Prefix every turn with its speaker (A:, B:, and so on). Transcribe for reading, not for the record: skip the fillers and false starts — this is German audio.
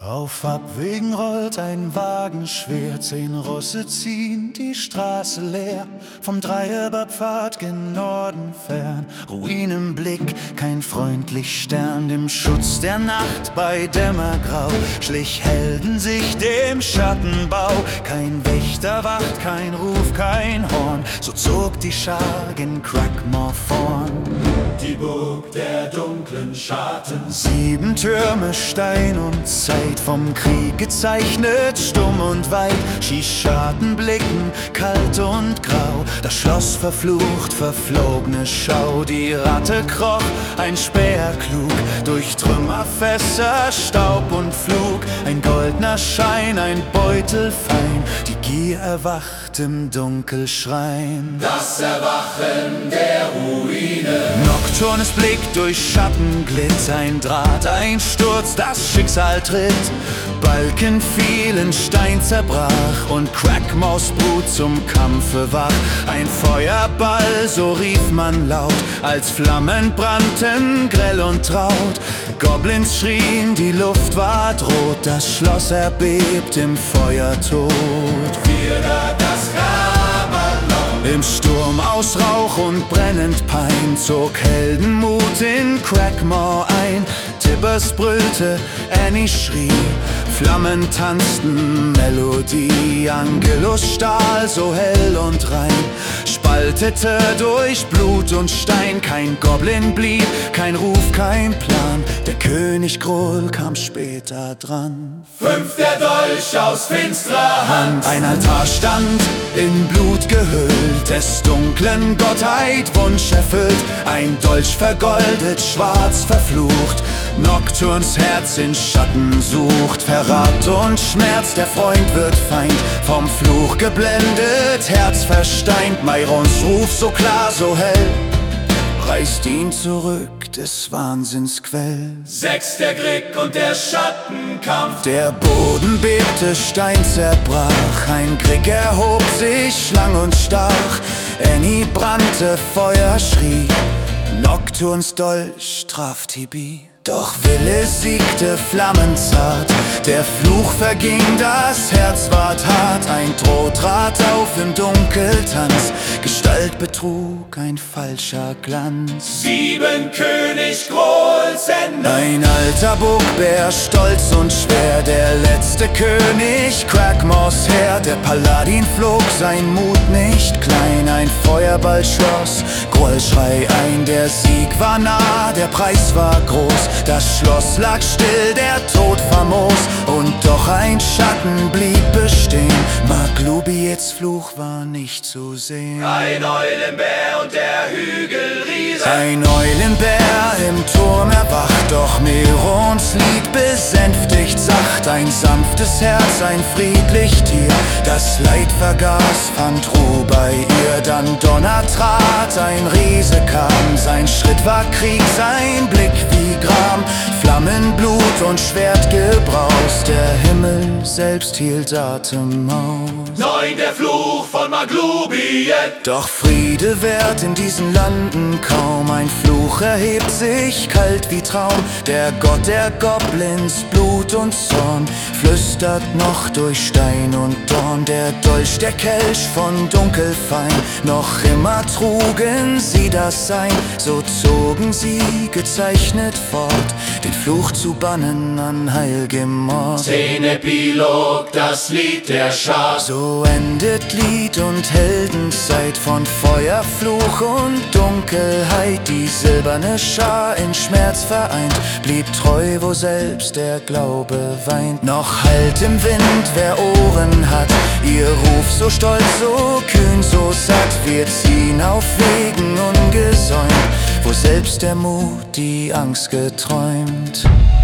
A: Auf Abwägen rollt ein Wagen schwer, 10 Rosse ziehen die Straße leer. Vom Dreierbapfad gen Norden fern, Ruin im Blick, kein freundlich Stern. Im Schutz der Nacht bei Dämmergrau schlich Helden sich dem Schattenbau. Kein Wächter wacht, kein Ruf, kein Horn, so zog die Schar gen Crackmore vorn. Die Burg der dunklen Schatten, 7 Türme, Stein und Zeit, vom Krieg gezeichnet, stumm und weit. Schießscharten blicken, kalt und grau, das Schloss verflucht, verflogene Schau. Die Ratte kroch, ein Späher klug, durch Trümmerfässer, Staub und Flug. Ein goldener Schein, ein Beutel fein, die Gier erwacht im Dunkelschrein. Das Erwachen der Ruine. Nocturnes Blick durch Schattenglitt, ein Draht, ein Sturz, das Schicksal tritt. Balken fielen, Stein zerbrach und Crackmores Brut zum Kampfe wach. Ein Feuerball, so rief man laut, als Flammen brannten grell und traut. Goblins schrien, die Luft ward rot, das Schloss erbebt im Feuertod. Wieder das Ramalon. Im Sturm aus Rauch und brennend Pein zog Heldenmut in Crackmore ein. Tibbers brüllte, Annie schrie, Flammen tanzten, Melodie. Angelus Stahl, so hell und rein, spaltete durch Blut und Stein. Kein Goblin blieb, kein Ruf, kein Plan, der König Grohl kam später dran. 5 der Dolch aus finsterer Hand, ein Altar stand in Blut gehüllt, des dunklen Gottheit Wunsch erfüllt. Ein Dolch vergoldet, schwarz verflucht, Nocturns Herz in Schatten sucht. Verrat und Schmerz, der Freund wird Feind, vom Fluch geblendet, Herz versteint. Mairons Ruf so klar, so hell, reißt ihn zurück des Wahnsinns Quell. 6 der Grick und der Schattenkampf, der Boden bebte, Stein zerbrach. Ein Krieg erhob sich, lang und stach, Annie brannte, Feuer schrie, Nocturns Dolch traf Tibi. Doch Wille siegte flammenzart, der Fluch verging, das Herz ward hart. Ein Droh trat auf im Dunkeltanz, Gestalt betrug, ein falscher Glanz. 7 König Grohls Ende. Ein alter Burgbär, stolz und schwer, der letzte König Crackmores Heer. Der Paladin flog, sein Mut nicht klein, ein Feuerball schloss Grollschrei ein. Der Sieg war nah, der Preis war groß, das Schloss lag still, der Tod famos, und doch ein Schatten blieb bestehen. Maglubiets Fluch war nicht zu sehen. Ein Eulenbär und der Hügelriese. Ein Eulenbär im Turm erwacht, doch Merons Lied besänftigt sacht. Ein sanftes Herz, ein friedlich Tier, das Leid vergaß, fand Ruhe bei ihr. Dann Donner trat, ein Riese kam, sein Schritt war Krieg, sein Blick wie Gram. Flammen, Blut und Schwert gebraust, der Himmel selbst hielt Atem aus. 9 der Fluch von Maglubiet. Doch Friede währt in diesen Landen kaum, ein Fluch erhebt sich kalt wie Traum. Der Gott der Goblins, Blut und Zorn, flüstert noch durch Stein und Dorn. Der Dolch, der Kelch von Dunkelfein, noch immer trugen sie das Sein. So zogen sie gezeichnet fort, den Fluch zu bannen an heilgem Mord. 10 Epilog, das Lied der Schar. So endet Lied und Heldenzeit, von Feuer, Fluch und Dunkelheit. Die silberne Schar in Schmerz vereint, blieb treu, wo selbst der Glaube weint. Noch hallt im Wind, wer Ohren hat, ihr Ruf so stolz, so kühn, so satt. Wir ziehen auf Wegen ungesäumt, wo selbst der Mut die Angst geträumt.